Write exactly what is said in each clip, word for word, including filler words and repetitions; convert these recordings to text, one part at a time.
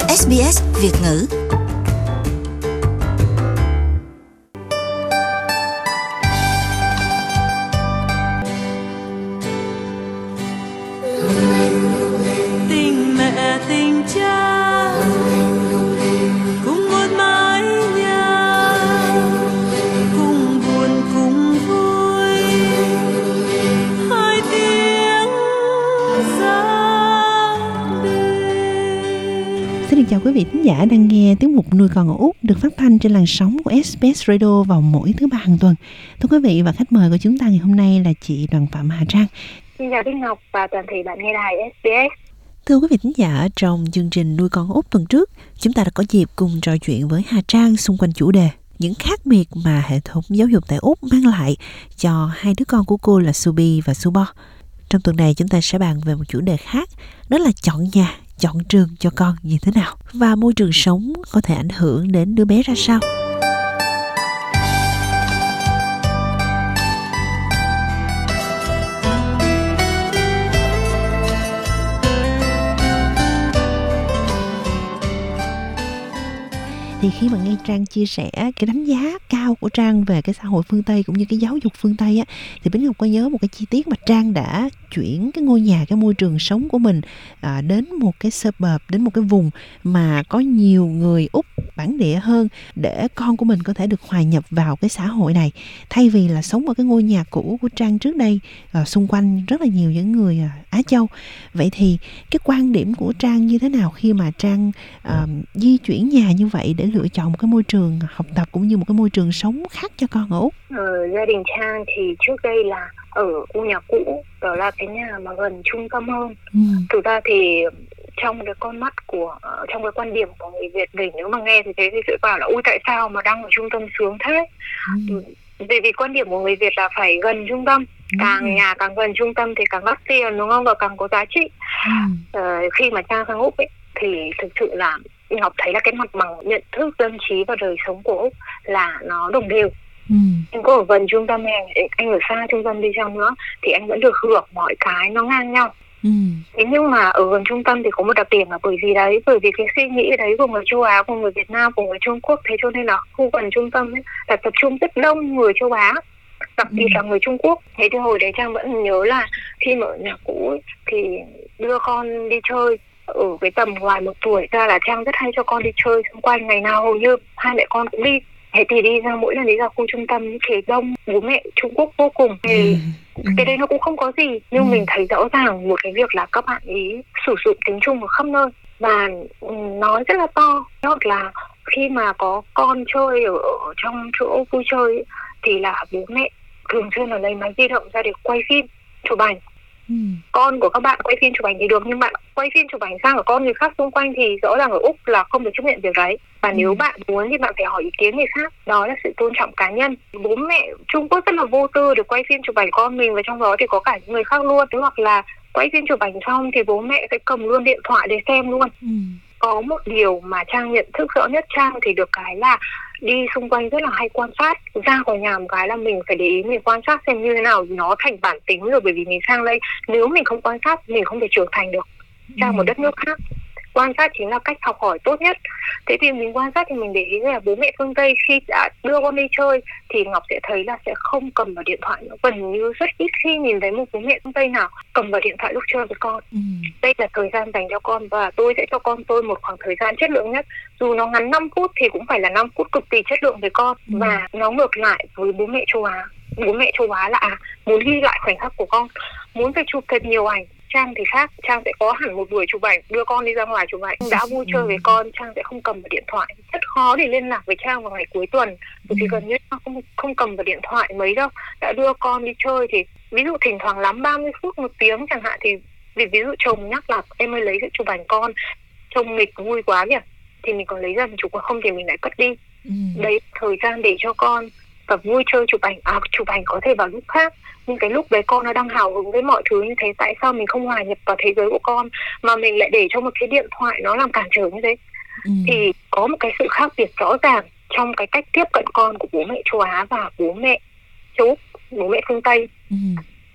ét bê ét Việt ngữ. Tình mẹ tình cha cùng một mái nhà, cùng buồn cùng vui, hai tiếng ra đi. Xin được chào quý vị thính giả đang nghe tiết mục Nuôi con ở Úc được phát thanh trên làn sóng của ét bê ét Radio vào mỗi thứ ba hàng tuần. Thưa quý vị, và khách mời của chúng ta ngày hôm nay là chị Đoàn Phạm Hà Trang. Xin chào Đức Ngọc và toàn thể bạn nghe đài ét bê ét. Thưa quý vị thính giả, trong chương trình Nuôi con ở Úc tuần trước, chúng ta đã có dịp cùng trò chuyện với Hà Trang xung quanh chủ đề những khác biệt mà hệ thống giáo dục tại Úc mang lại cho hai đứa con của cô là Subi và Subo. Trong tuần này chúng ta sẽ bàn về một chủ đề khác, đó là chọn nhà, chọn trường cho con như thế nào và môi trường sống có thể ảnh hưởng đến đứa bé ra sao. Thì khi mà nghe Trang chia sẻ cái đánh giá cao của Trang về cái xã hội phương Tây cũng như cái giáo dục phương Tây á, thì Bính Ngọc có nhớ một cái chi tiết mà Trang đã chuyển cái ngôi nhà, cái môi trường sống của mình à, đến một cái suburb, đến một cái vùng mà có nhiều người Úc bản địa hơn để con của mình có thể được hòa nhập vào cái xã hội này, thay vì là sống ở cái ngôi nhà cũ của Trang trước đây, à, xung quanh rất là nhiều những người à, Á Châu. Vậy thì cái quan điểm của Trang như thế nào khi mà Trang à, di chuyển nhà như vậy để lựa chọn một cái môi trường học tập cũng như một cái môi trường sống khác cho con ở Úc? Ở gia đình Trang thì trước đây là ở khu nhà cũ, đó là cái nhà mà gần trung tâm hơn. Ừ. Thực ra thì trong cái con mắt của, trong cái quan điểm của người Việt mình, nếu mà nghe thì thế thì sẽ bảo là ui tại sao mà đang ở trung tâm sướng thế. Ừ. Vì, vì quan điểm của người Việt là phải gần trung tâm. Càng ừ. nhà càng gần trung tâm thì càng đắt tiền, đúng không? Và càng có giá trị. Ừ. Ờ, khi mà Trang sang Úc ấy, thì thực sự là Ngọc thấy là cái mặt bằng nhận thức dân trí và đời sống của Úc là nó đồng đều. Ừ. Anh có ở gần trung tâm hay anh ở xa trung tâm đi chăng nữa thì anh vẫn được hưởng mọi cái nó ngang nhau. Ừ. Thế nhưng mà ở gần trung tâm thì có một đặc điểm là bởi vì đấy, bởi vì cái suy nghĩ đấy của người châu Á, của người Việt Nam, của người Trung Quốc, thế cho nên là khu gần trung tâm ấy là tập trung rất đông người châu Á, đặc biệt ừ. là người Trung Quốc. Thế thì hồi đấy Trang vẫn nhớ là khi mà ở nhà cũ ấy, thì đưa con đi chơi ở cái tầm ngoài một tuổi ra là Trang rất hay cho con đi chơi xung quanh, ngày nào hầu như hai mẹ con cũng đi. Thế thì đi ra, mỗi lần đi ra khu trung tâm thì đông bố mẹ Trung Quốc vô cùng. Thì ừ. cái đấy nó cũng không có gì, nhưng ừ. mình thấy rõ ràng một cái việc là các bạn ý sử dụng tiếng Trung ở khắp nơi và nói rất là to. Hoặc là khi mà có con chơi ở, ở trong chỗ vui chơi ấy, thì là bố mẹ thường xuyên là lấy máy di động ra để quay phim, chụp ảnh. Ừ. Con của các bạn quay phim chụp ảnh thì được, nhưng bạn quay phim chụp ảnh sang ở con người khác xung quanh thì rõ ràng ở Úc là không được chấp nhận việc đấy. Và ừ. nếu bạn muốn thì bạn phải hỏi ý kiến người khác. Đó là sự tôn trọng cá nhân. Bố mẹ Trung Quốc rất là vô tư để quay phim chụp ảnh con mình, và trong đó thì có cả những người khác luôn. Hoặc là quay phim chụp ảnh xong thì bố mẹ sẽ cầm luôn điện thoại để xem luôn. Ừ. Có một điều mà Trang nhận thức rõ nhất Trang thì được cái là đi xung quanh rất là hay quan sát. Ra khỏi nhà một cái là mình phải để ý, mình quan sát xem như thế nào, nó thành bản tính rồi. Bởi vì mình sang đây, nếu mình không quan sát mình không thể trưởng thành được. Sang ừ. một đất nước khác, quan sát chính là cách học hỏi tốt nhất. Thế thì mình quan sát thì mình để ý là bố mẹ phương Tây khi đã đưa con đi chơi thì Ngọc sẽ thấy là sẽ không cầm vào điện thoại nữa. Gần như rất ít khi nhìn thấy một bố mẹ phương Tây nào cầm vào điện thoại lúc chơi với con. ừ. Đây là thời gian dành cho con, và tôi sẽ cho con tôi một khoảng thời gian chất lượng nhất. Dù nó ngắn năm phút thì cũng phải là năm phút cực kỳ chất lượng với con. ừ. Và nó ngược lại với bố mẹ châu Á. Bố mẹ châu Á là à, muốn ghi lại khoảnh khắc của con, muốn phải chụp thật nhiều ảnh. Trang thì khác, Trang sẽ có hẳn một buổi chụp ảnh, đưa con đi ra ngoài chụp ảnh. Đã vui chơi với con, Trang sẽ không cầm vào điện thoại. Rất khó để liên lạc với Trang vào ngày cuối tuần, bởi vì gần như không không cầm vào điện thoại mấy đâu. Đã đưa con đi chơi thì ví dụ thỉnh thoảng lắm ba mươi phút, một tiếng chẳng hạn, thì vì ví dụ chồng nhắc là em ơi lấy chụp ảnh con, chồng nghịch vui quá kìa, thì mình còn lấy ra mình chụp, còn không thì mình lại cất đi. ừ. Đấy, thời gian để cho con và vui chơi chụp ảnh. À, chụp ảnh có thể vào lúc khác, nhưng cái lúc đấy con nó đang hào hứng với mọi thứ như thế, tại sao mình không hòa nhập vào thế giới của con mà mình lại để cho một cái điện thoại nó làm cản trở như thế? ừ. Thì có một cái sự khác biệt rõ ràng trong cái cách tiếp cận con của bố mẹ châu Á và bố mẹ châu Úc, bố mẹ phương Tây. ừ.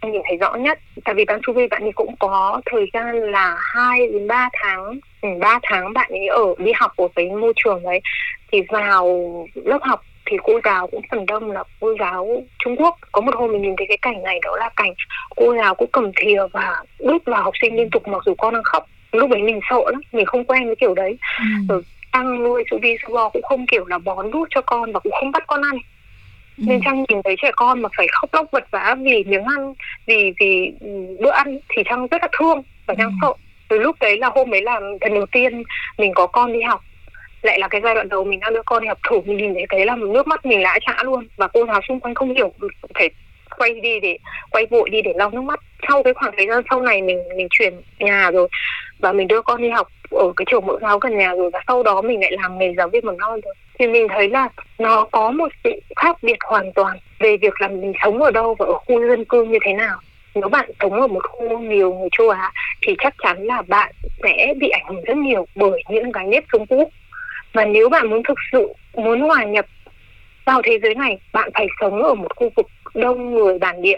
nhìn thấy rõ nhất. Tại vì bạn Suvi bạn ấy cũng có thời gian là hai đến ba tháng, ừ, ba tháng bạn ấy ở đi học ở cái môi trường đấy. Thì vào lớp học thì cô giáo cũng phần đông là cô giáo Trung Quốc. Có một hôm mình nhìn thấy cái cảnh này, đó là cảnh cô giáo cũng cầm thìa và đút vào học sinh liên tục mặc dù con đang khóc. Lúc ấy mình sợ lắm, mình không quen với kiểu đấy. ừ. Rồi Trang nuôi Suvi Subo cũng không kiểu là bón đút cho con và cũng không bắt con ăn. ừ. Nên Trang nhìn thấy trẻ con mà phải khóc lóc vật vã vì miếng ăn, vì vì bữa ăn thì Trang rất là thương và Trang ừ. sợ. Từ lúc đấy là hôm đấy là lần đầu tiên mình có con đi học, lại là cái giai đoạn đầu mình đang đưa con đi học thử, mình nhìn thấy cái là nước mắt mình lã chã luôn. Và cô giáo xung quanh không hiểu, phải quay đi để quay vội đi để lau nước mắt. Sau cái khoảng thời gian sau này mình mình chuyển nhà rồi và mình đưa con đi học ở cái trường mẫu giáo gần nhà rồi, và sau đó mình lại làm nghề giáo viên mầm non rồi, thì mình thấy là nó có một sự khác biệt hoàn toàn về việc là mình sống ở đâu và ở khu dân cư như thế nào. Nếu bạn sống ở một khu nhiều người châu Á thì chắc chắn là bạn sẽ bị ảnh hưởng rất nhiều bởi những cái nếp sống cũ. Và nếu bạn muốn thực sự muốn hòa nhập vào thế giới này, bạn phải sống ở một khu vực đông người bản địa.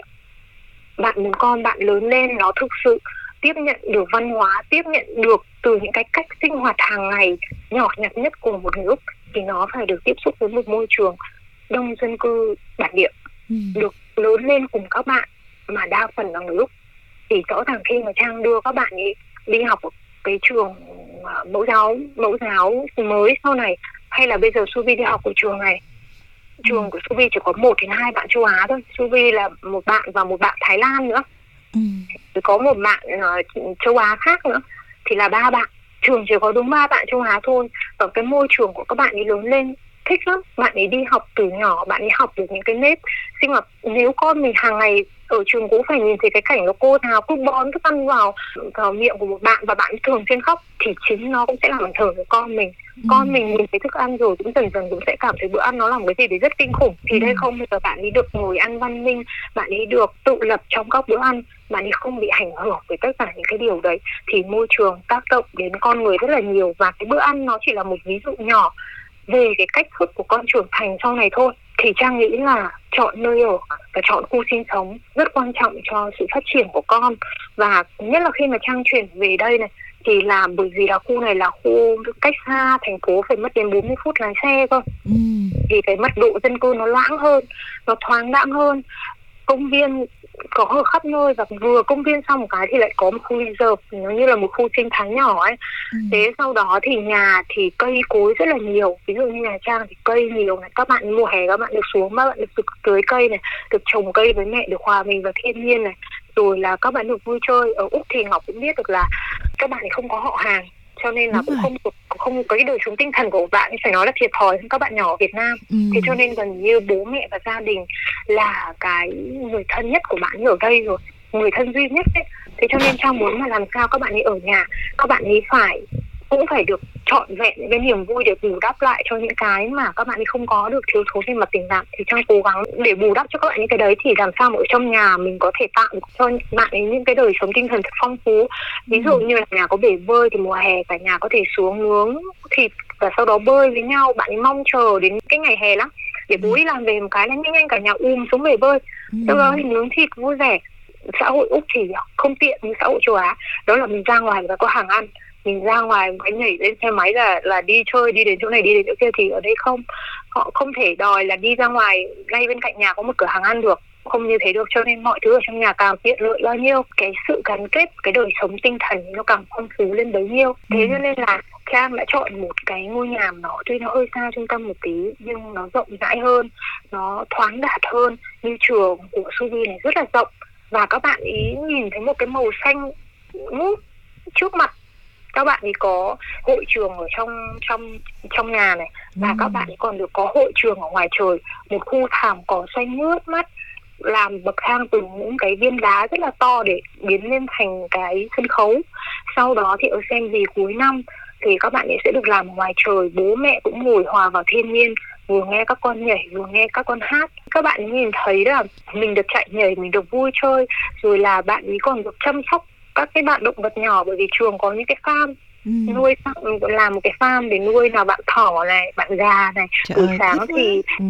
Bạn muốn con bạn lớn lên nó thực sự tiếp nhận được văn hóa, tiếp nhận được từ những cái cách sinh hoạt hàng ngày nhỏ nhặt nhất của một người Úc, thì nó phải được tiếp xúc với một môi trường đông dân cư bản địa, ừ. được lớn lên cùng các bạn mà đa phần là người Úc. Thì rõ ràng khi mà Trang đưa các bạn ấy đi học ở cái trường uh, mẫu giáo mẫu giáo mới sau này, hay là bây giờ Suvi đi học ở trường này, trường ừ. của Suvi chỉ có một đến hai bạn châu Á thôi. Suvi là một bạn và một bạn Thái Lan nữa, ừ. có một bạn uh, châu Á khác nữa, thì là ba bạn. Trường chỉ có đúng ba bạn châu Á thôi. Và cái môi trường của các bạn ấy lớn lên thích lắm. Bạn ấy đi học từ nhỏ, bạn ấy học được những cái nếp sinh hoạt. Nếu con mình hàng ngày ở trường cũng phải nhìn thấy cái cảnh là cô nào cứ bón thức ăn vào, vào miệng của một bạn và bạn thường xuyên khóc, thì chính nó cũng sẽ làm ảnh hưởng với con mình. ừ. Con mình nhìn thấy thức ăn rồi cũng dần dần cũng sẽ cảm thấy bữa ăn nó là một cái gì đấy rất kinh khủng. Thì ừ. đây không, bây giờ bạn ấy được ngồi ăn văn minh, bạn ấy được tự lập trong các bữa ăn, bạn ấy không bị ảnh hưởng với tất cả những cái điều đấy, thì môi trường tác động đến con người rất là nhiều. Và cái bữa ăn nó chỉ là một ví dụ nhỏ về cái cách thức của con trưởng thành sau này thôi. Thì Trang nghĩ là chọn nơi ở và chọn khu sinh sống rất quan trọng cho sự phát triển của con. Và nhất là khi mà Trang chuyển về đây này, thì là bởi vì là khu này là khu cách xa thành phố, phải mất đến bốn mươi phút lái xe cơ. ừ. Thì cái mật độ dân cư nó loãng hơn, nó thoáng đãng hơn, công viên có ở khắp nơi, và vừa công viên xong một cái thì lại có một khu reserve, nó như là một khu sinh thái nhỏ ấy. ừ. Thế sau đó thì nhà thì cây cối rất là nhiều, ví dụ như nhà Trang thì cây nhiều này, các bạn mùa hè các bạn được xuống, các bạn được tưới cây này, được trồng cây với mẹ, được hòa mình vào thiên nhiên này, rồi là các bạn được vui chơi. Ở Úc thì Ngọc cũng biết được là các bạn ấy không có họ hàng, cho nên là cũng không không có cái đời sống tinh thần của bạn phải nói là thiệt thòi hơn các bạn nhỏ ở Việt Nam. ừ. Thế cho nên gần như bố mẹ và gia đình là cái người thân nhất của bạn ở đây rồi, người thân duy nhất ấy. Thế cho nên Trang muốn mà làm sao các bạn ấy ở nhà, các bạn ấy phải cũng phải được trọn vẹn những cái niềm vui để bù đắp lại cho những cái mà các bạn ấy không có được, thiếu thốn về mặt tình cảm. Thì Trang cố gắng để bù đắp cho các bạn những cái đấy, thì làm sao mà ở trong nhà mình có thể tạo được cho bạn ấy những cái đời sống tinh thần thật phong phú. Ví dụ như là nhà có bể bơi thì mùa hè cả nhà có thể xuống nướng thịt và sau đó bơi với nhau. Bạn ấy mong chờ đến cái ngày hè lắm, để bố đi làm về một cái là nhanh nhanh cả nhà um xuống bể bơi, sau đó thì nướng thịt vui vẻ. Xã hội Úc thì không tiện như xã hội châu Á, đó là mình ra ngoài và có hàng ăn, mình ra ngoài cái nhảy lên xe máy là là đi chơi, đi đến chỗ này đi đến chỗ kia. Thì ở đây không, họ không thể đòi là đi ra ngoài ngay bên cạnh nhà có một cửa hàng ăn được, không như thế được. Cho nên mọi thứ ở trong nhà càng tiện lợi bao nhiêu, cái sự gắn kết, cái đời sống tinh thần nó càng phong phú lên bấy nhiêu. Thế cho nên là Trang đã chọn một cái ngôi nhà nó tuy nó hơi xa trung tâm một tí, nhưng nó rộng rãi hơn, nó thoáng đạt hơn. Như trường của Suvi này rất là rộng, và các bạn ý nhìn thấy một cái màu xanh ngút trước mặt. Các bạn ấy có hội trường ở trong trong trong nhà này, và ừ. các bạn ấy còn được có hội trường ở ngoài trời, một khu thảm cỏ xanh mướt mắt, làm bậc thang từ những cái viên đá rất là to để biến lên thành cái sân khấu. Sau đó thì ở xem gì cuối năm thì các bạn ấy sẽ được làm ngoài trời, bố mẹ cũng ngồi hòa vào thiên nhiên, vừa nghe các con nhảy vừa nghe các con hát. Các bạn ấy nhìn thấy là mình được chạy nhảy, mình được vui chơi, rồi là bạn ấy còn được chăm sóc các cái bạn động vật nhỏ, bởi vì trường có những cái farm ừ. nuôi, làm một cái farm để nuôi nào bạn thỏ này, bạn gà này. Buổi sáng thì ừ. sẽ được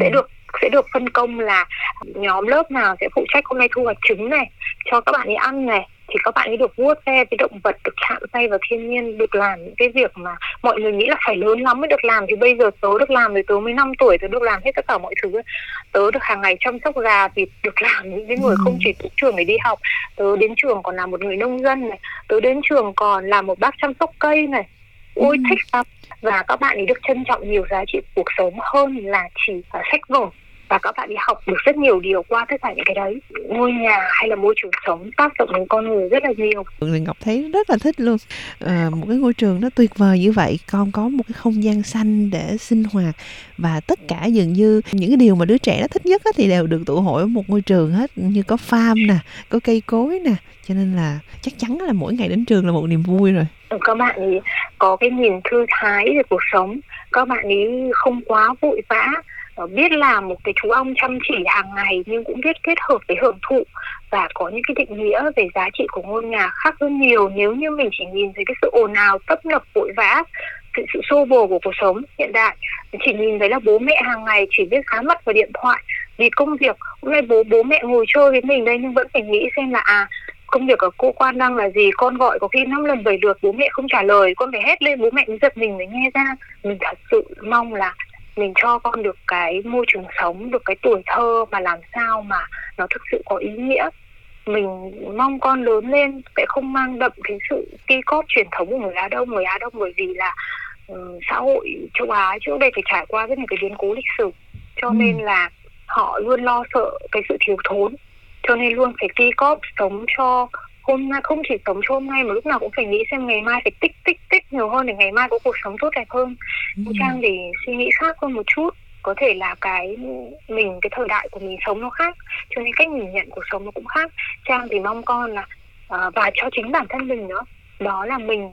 sẽ được phân công là nhóm lớp nào sẽ phụ trách hôm nay thu hoạch trứng này, cho các bạn ấy ăn này, thì các bạn ấy được vuốt ve với động vật, được chạm tay vào thiên nhiên, được làm những cái việc mà mọi người nghĩ là phải lớn lắm mới được làm. Thì bây giờ tớ được làm rồi, tớ mới năm tuổi, tớ được làm hết tất cả mọi thứ. Tớ được hàng ngày chăm sóc gà vịt, được làm những cái người không chỉ đến trường để đi học. Tớ đến trường còn là một người nông dân này, tớ đến trường còn là một bác chăm sóc cây này. Ôi thích lắm. Và các bạn ấy được trân trọng nhiều giá trị cuộc sống hơn là chỉ là sách vở. Và các bạn ấy học được rất nhiều điều qua tất cả những cái đấy. Ngôi nhà hay là môi trường sống tác động đến con người rất là nhiều. Ngọc thấy rất là thích luôn. À, một cái ngôi trường nó tuyệt vời như vậy, con có một cái không gian xanh để sinh hoạt, và tất cả dường như những cái điều mà đứa trẻ nó thích nhất thì đều được tụ hội ở một ngôi trường hết, như có farm nè, có cây cối nè, cho nên là chắc chắn là mỗi ngày đến trường là một niềm vui rồi. Các bạn ấy có cái nhìn thư thái về cuộc sống, các bạn ấy không quá vội vã, biết làm một cái chú ong chăm chỉ hàng ngày nhưng cũng biết kết hợp với hưởng thụ, và có những cái định nghĩa về giá trị của ngôi nhà khác hơn nhiều nếu như mình chỉ nhìn thấy cái sự ồn ào tấp nập vội vã, sự, sự xô bồ của cuộc sống hiện đại. Mình chỉ nhìn thấy là bố mẹ hàng ngày chỉ biết dán mắt vào điện thoại vì công việc. Hôm nay bố bố mẹ ngồi chơi với mình đây nhưng vẫn phải nghĩ xem là à công việc ở cô quan đang là gì, con gọi có khi năm lần bảy lượt bố mẹ không trả lời, con phải hét lên bố mẹ mới giật mình mới nghe ra. Mình thật sự mong là mình cho con được cái môi trường sống, được cái tuổi thơ mà làm sao mà nó thực sự có ý nghĩa. Mình mong con lớn lên sẽ không mang đậm cái sự ki cóp truyền thống của người Á Đông. Người Á Đông bởi vì là um, xã hội châu Á trước đây phải trải qua rất nhiều cái biến cố lịch sử, cho ừ. nên là họ luôn lo sợ cái sự thiếu thốn, cho nên luôn phải ki cóp sống cho hôm nay, không chỉ sống cho hôm nay mà lúc nào cũng phải nghĩ xem ngày mai phải tích tích tích nhiều hơn để ngày mai có cuộc sống tốt đẹp hơn. ừ. Trang thì suy nghĩ khác hơn một chút, có thể là cái mình cái thời đại của mình sống nó khác, cho nên cách nhìn nhận cuộc sống nó cũng khác. Trang thì mong con là uh, và cho chính bản thân mình nữa, đó là mình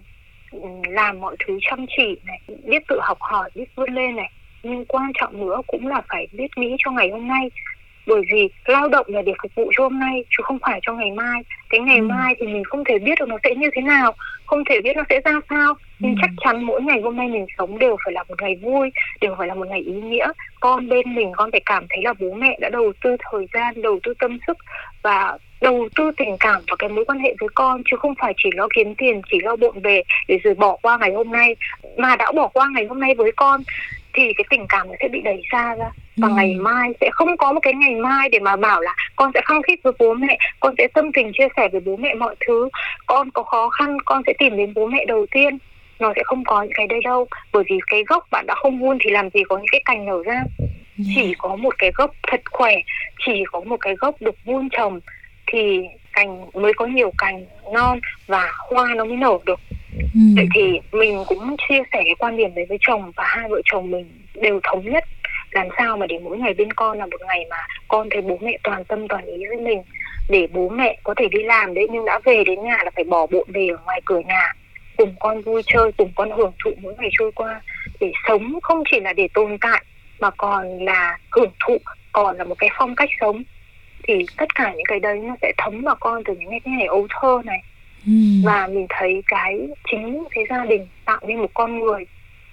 làm mọi thứ chăm chỉ này, biết tự học hỏi, biết vươn lên này, nhưng quan trọng nữa cũng là phải biết nghĩ cho ngày hôm nay. Bởi vì lao động là để phục vụ cho hôm nay chứ không phải cho ngày mai. Cái ngày ừ. mai thì mình không thể biết được nó sẽ như thế nào, không thể biết nó sẽ ra sao. Nhưng ừ. chắc chắn mỗi ngày hôm nay mình sống đều phải là một ngày vui, đều phải là một ngày ý nghĩa. Con bên mình, con phải cảm thấy là bố mẹ đã đầu tư thời gian, đầu tư tâm sức và đầu tư tình cảm vào cái mối quan hệ với con, chứ không phải chỉ lo kiếm tiền, chỉ lo bộn bề để rồi bỏ qua ngày hôm nay. Mà đã bỏ qua ngày hôm nay với con thì cái tình cảm nó sẽ bị đẩy xa ra. Và ừ. ngày mai sẽ không có một cái ngày mai để mà bảo là con sẽ khăng khít với bố mẹ, con sẽ tâm tình chia sẻ với bố mẹ mọi thứ, con có khó khăn con sẽ tìm đến bố mẹ đầu tiên. Nó sẽ không có những cái đây đâu. Bởi vì cái gốc bạn đã không vun thì làm gì có những cái cành nở ra. yeah. Chỉ có một cái gốc thật khỏe, chỉ có một cái gốc được vun trồng thì cành mới có nhiều cành non và hoa nó mới nở được. ừ. Vậy thì mình cũng chia sẻ cái quan điểm đấy với chồng, và hai vợ chồng mình đều thống nhất làm sao mà để mỗi ngày bên con là một ngày mà con thấy bố mẹ toàn tâm toàn ý với mình. Để bố mẹ có thể đi làm đấy nhưng đã về đến nhà là phải bỏ bộn về ở ngoài cửa nhà, cùng con vui chơi, cùng con hưởng thụ mỗi ngày trôi qua. Để sống không chỉ là để tồn tại mà còn là hưởng thụ, còn là một cái phong cách sống. Thì tất cả những cái đấy nó sẽ thấm vào con từ những cái ngày ấu thơ này. ừ. Và mình thấy cái chính cái gia đình tạo nên một con người.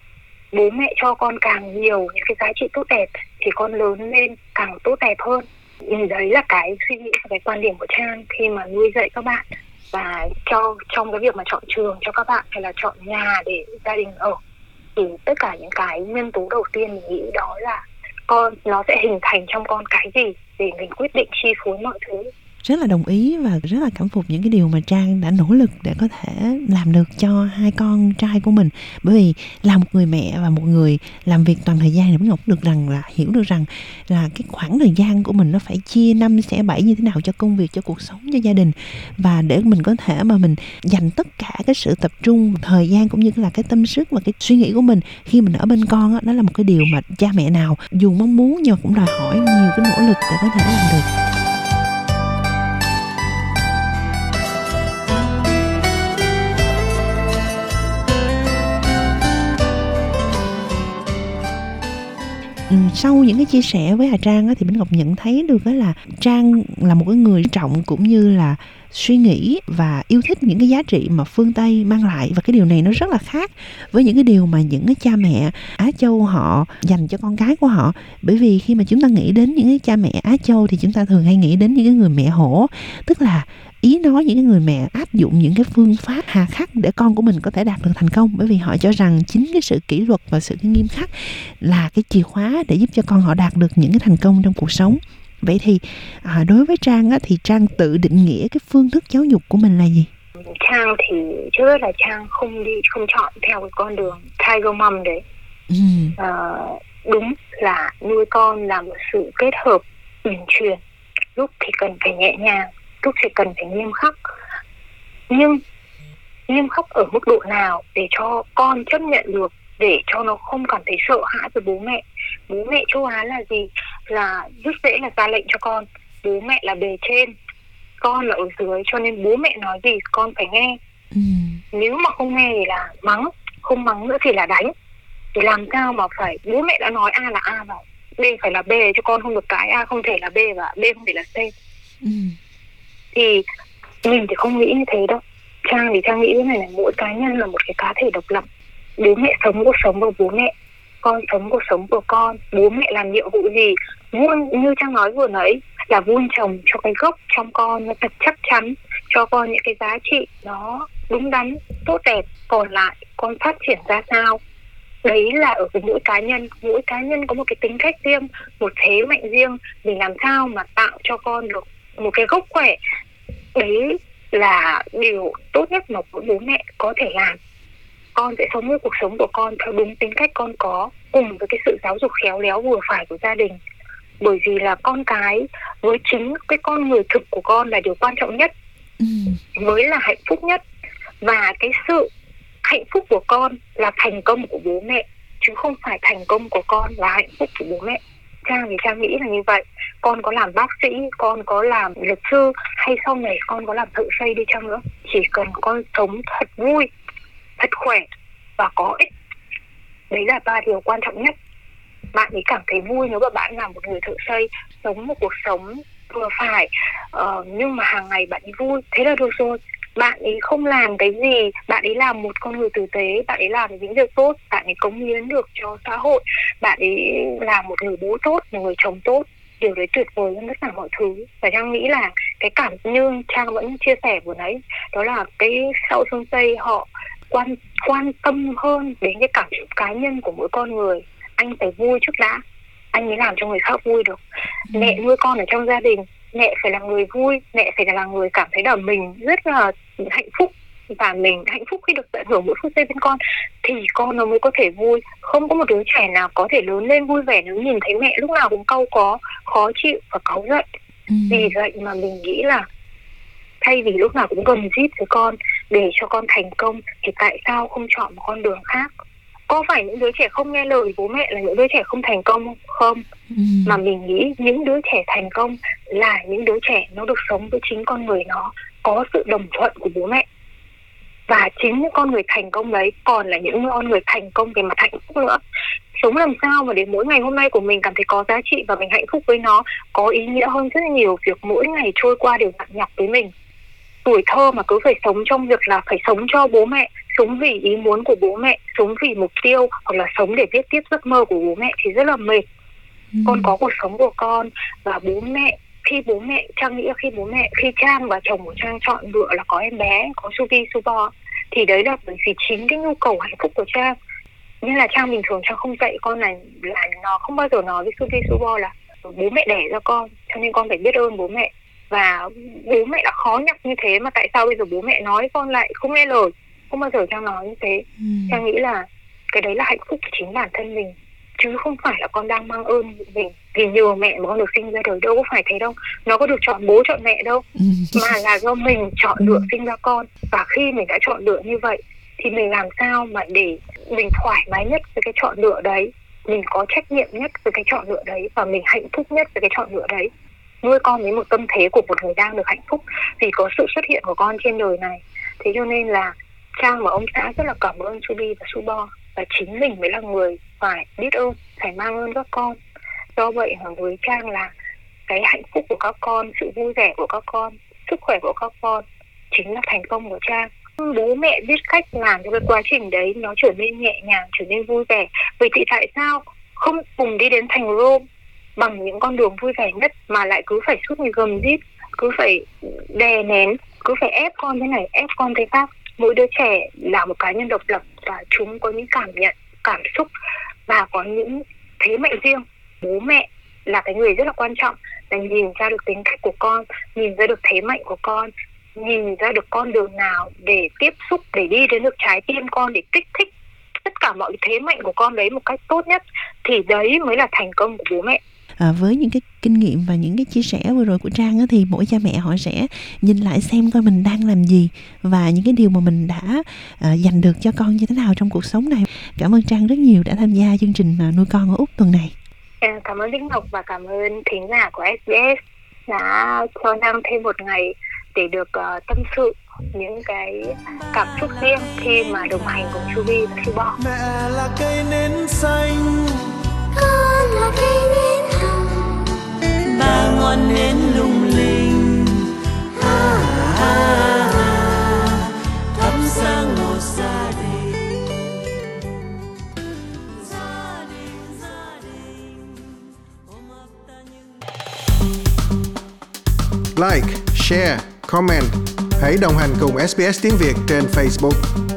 Bố mẹ cho con càng nhiều những cái giá trị tốt đẹp thì con lớn lên càng tốt đẹp hơn. Đấy là cái suy nghĩ và cái quan điểm của Trang khi mà nuôi dạy các bạn, và cho trong cái việc mà chọn trường cho các bạn hay là chọn nhà để gia đình ở. Thì tất cả những cái nhân tố đầu tiên mình nghĩ đó là con nó sẽ hình thành trong con cái gì để mình quyết định chi phối mọi thứ. Rất là đồng ý và rất là cảm phục những cái điều mà Trang đã nỗ lực để có thể làm được cho hai con trai của mình. Bởi vì là một người mẹ và một người làm việc toàn thời gian thì Bích Ngọc được rằng là hiểu được rằng là cái khoảng thời gian của mình nó phải chia năm xẻ bảy như thế nào cho công việc, cho cuộc sống, cho gia đình. Và để mình có thể mà mình dành tất cả cái sự tập trung, thời gian cũng như là cái tâm sức và cái suy nghĩ của mình khi mình ở bên con đó, đó là một cái điều mà cha mẹ nào dù mong muốn nhưng cũng đòi hỏi nhiều cái nỗ lực để có thể làm được. Sau những cái chia sẻ với Hà Trang á, thì Bích Ngọc nhận thấy được đó là Trang là một cái người trọng cũng như là suy nghĩ và yêu thích những cái giá trị mà phương Tây mang lại, và cái điều này nó rất là khác với những cái điều mà những cái cha mẹ Á Châu họ dành cho con cái của họ. Bởi vì khi mà chúng ta nghĩ đến những cái cha mẹ Á Châu thì chúng ta thường hay nghĩ đến những cái người mẹ hổ, tức là ý nói những cái người mẹ áp dụng những cái phương pháp hà khắc để con của mình có thể đạt được thành công, bởi vì họ cho rằng chính cái sự kỷ luật và sự nghiêm khắc là cái chìa khóa để giúp cho con họ đạt được những cái thành công trong cuộc sống. Vậy thì à, đối với Trang á, thì Trang tự định nghĩa cái phương thức giáo dục của mình là gì? Trang thì trước hết là Trang không đi không chọn theo cái con đường Tiger Mom đấy. Ừ. À, đúng là nuôi con là một sự kết hợp uyển chuyển, lúc thì cần phải nhẹ nhàng, lúc thì cần phải nghiêm khắc. Nhưng nghiêm khắc ở mức độ nào để cho con chấp nhận được, để cho nó không cảm thấy sợ hãi với bố mẹ. Bố mẹ châu Á là gì? Là rất dễ là ra lệnh cho con. Bố mẹ là bề trên, con là ở dưới, cho nên bố mẹ nói gì con phải nghe. Ừ. Nếu mà không nghe thì là mắng, không mắng nữa thì là đánh. Thì làm sao mà phải, bố mẹ đã nói A là A và B phải là B, cho con không được cái A không thể là B và B không thể là C. Ừ. Thì mình thì không nghĩ như thế đâu. Trang thì Trang nghĩ thế này này, mỗi cá nhân là một cái cá thể độc lập. Bố mẹ sống cuộc sống của bố mẹ, con sống cuộc sống của con. Bố mẹ làm nhiệm vụ gì, vuông như Trang nói vừa nãy, là vuông trồng cho cái gốc trong con nó thật chắc chắn, cho con những cái giá trị nó đúng đắn, tốt đẹp. Còn lại con phát triển ra sao, đấy là ở cái mỗi cá nhân. Mỗi cá nhân có một cái tính cách riêng, một thế mạnh riêng, để làm sao mà tạo cho con được một cái gốc khỏe. Đấy là điều tốt nhất mà bố mẹ có thể làm. Con sẽ sống với cuộc sống của con theo đúng tính cách con có, cùng với cái sự giáo dục khéo léo vừa phải của gia đình. Bởi vì là con cái với chính cái con người thực của con là điều quan trọng nhất, Ừ. mới là hạnh phúc nhất. Và cái sự hạnh phúc của con là thành công của bố mẹ, chứ không phải thành công của con là hạnh phúc của bố mẹ. Trang thì Trang nghĩ là như vậy. Con có làm bác sĩ, con có làm luật sư, hay sau này con có làm thợ xây đi chăng nữa, chỉ cần con sống thật vui, thật khỏe và có ích, đấy là ba điều quan trọng nhất. Bạn ấy cảm thấy vui nếu mà bạn là một người thợ xây, sống một cuộc sống vừa phải, uh, nhưng mà hàng ngày bạn ấy vui, thế là được rồi. Bạn ấy không làm cái gì, bạn ấy làm một con người tử tế, bạn ấy làm những việc tốt, bạn ấy cống hiến được cho xã hội, bạn ấy là một người bố tốt, một người chồng tốt, điều đấy tuyệt vời hơn tất cả mọi thứ. Và Trang nghĩ là cái cảm như Trang vẫn chia sẻ vừa nãy, đó là cái xã hội phương Tây họ quan quan tâm hơn đến cái cảm xúc cá nhân của mỗi con người. Anh phải vui trước đã, anh mới làm cho người khác vui được. Ừ. Mẹ nuôi con ở trong gia đình, mẹ phải là người vui, mẹ phải là người cảm thấy là mình rất là hạnh phúc, và mình hạnh phúc khi được tận hưởng mỗi phút giây bên con, thì con nó mới có thể vui. Không có một đứa trẻ nào có thể lớn lên vui vẻ nếu nhìn thấy mẹ lúc nào cũng cau có, khó chịu và cáu giận. Ừ. Vì vậy mà mình nghĩ là thay vì lúc nào cũng gầm rít với con để cho con thành công, thì tại sao không chọn một con đường khác? Có phải những đứa trẻ không nghe lời bố mẹ là những đứa trẻ không thành công không? Ừ. Mà mình nghĩ những đứa trẻ thành công là những đứa trẻ nó được sống với chính con người nó, có sự đồng thuận của bố mẹ. Và chính những con người thành công đấy còn là những con người thành công về mặt hạnh phúc nữa. Sống làm sao mà để mỗi ngày hôm nay của mình cảm thấy có giá trị và mình hạnh phúc với nó, có ý nghĩa hơn rất nhiều việc mỗi ngày trôi qua đều nặng nhọc với mình. Tuổi thơ mà cứ phải sống trong việc là phải sống cho bố mẹ, sống vì ý muốn của bố mẹ, sống vì mục tiêu, hoặc là sống để viết tiếp giấc mơ của bố mẹ thì rất là mệt. Ừ. Con có cuộc sống của con, và bố mẹ, khi bố mẹ, Trang nghĩ là khi bố mẹ, khi Trang và chồng của Trang chọn lựa là có em bé, có Subi, Subo, thì đấy là bởi vì chính cái nhu cầu hạnh phúc của Trang. Nên là Trang bình thường Trang không dạy con này là nó không bao giờ nói với Subi, Subo là bố mẹ đẻ ra con, cho nên con phải biết ơn bố mẹ. Và bố mẹ đã khó nhọc như thế mà tại sao bây giờ bố mẹ nói con lại không nghe lời. Không bao giờ Trang nói như thế. ừ. Trang nghĩ là cái đấy là hạnh phúc của chính bản thân mình, chứ không phải là con đang mang ơn mình vì nhờ mẹ mà con được sinh ra đời. Đâu có phải thế đâu. Nó có được chọn bố chọn mẹ đâu, mà là do mình chọn lựa sinh ra con. Và khi mình đã chọn lựa như vậy thì mình làm sao mà để mình thoải mái nhất với cái chọn lựa đấy, mình có trách nhiệm nhất với cái chọn lựa đấy, và mình hạnh phúc nhất với cái chọn lựa đấy. Nuôi con với một tâm thế của một người đang được hạnh phúc vì có sự xuất hiện của con trên đời này. Thế cho nên là Trang và ông xã rất là cảm ơn Subi và Subo, và chính mình mới là người phải biết ơn, phải mang ơn các con. Do vậy mà với Trang là cái hạnh phúc của các con, sự vui vẻ của các con, sức khỏe của các con chính là thành công của Trang. Bố mẹ biết cách làm cho cái quá trình đấy nó trở nên nhẹ nhàng, trở nên vui vẻ. Vậy thì tại sao không cùng đi đến thành Rome bằng những con đường vui vẻ nhất mà lại cứ phải suốt ngày gầm rít, cứ phải đè nén, cứ phải ép con thế này, ép con thế khác. Mỗi đứa trẻ là một cá nhân độc lập và chúng có những cảm nhận, cảm xúc và có những thế mạnh riêng. Bố mẹ là cái người rất là quan trọng, là nhìn ra được tính cách của con, nhìn ra được thế mạnh của con, nhìn ra được con đường nào để tiếp xúc, để đi đến được trái tim con, để kích thích tất cả mọi thế mạnh của con đấy một cách tốt nhất, thì đấy mới là thành công của bố mẹ. À, với những cái kinh nghiệm và những cái chia sẻ vừa rồi của Trang á, thì mỗi cha mẹ họ sẽ nhìn lại xem coi mình đang làm gì và những cái điều mà mình đã à, dành được cho con như thế nào trong cuộc sống này. Cảm ơn Trang rất nhiều đã tham gia chương trình Nuôi Con ở Úc tuần này. Cảm ơn Linh Ngọc và cảm ơn thính giả của ét bê ét đã cho Trang thêm một ngày để được uh, tâm sự những cái cảm xúc riêng khi mà đồng hành cùng Chu Vi và Chu Bo. Mẹ là cây nến xanh, con là cây nến hồng, ba ngọn nến lung linh, ha ha ha, thắp sáng một gia đình. Gia đình, gia đình, ôm ấp ta những... like, share, comment. Hãy đồng hành cùng ét bê ét Tiếng Việt trên Facebook.